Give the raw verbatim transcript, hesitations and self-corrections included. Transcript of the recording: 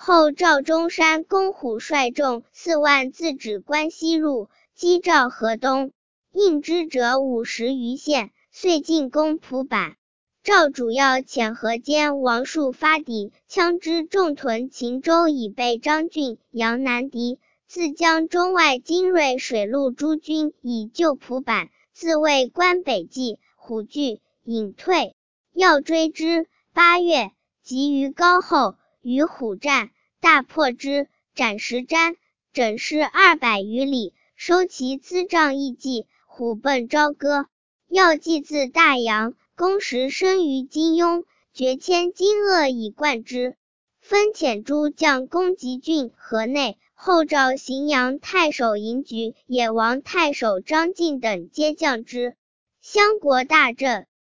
后赵中山公虎率众四万自指关西入，击赵河东，应之者五十余县，遂进攻蒲坂。赵主要遣河间王树发抵，羌之众屯秦州以备张俊、杨南敌，自江中外精锐水陆诸军以救蒲坂，自谓关北计，虎惧，隐退。要追之，八月，及于高后，与虎战，大破之，斩十瞻，整师二百余里，收其资帐一骑，虎奔朝歌。要计自大阳，攻时生于金庸，决千金鳄以贯之。分遣诸将攻集郡河内，后召荥阳太守尹举、野王太守张晋等皆降之。襄国大振。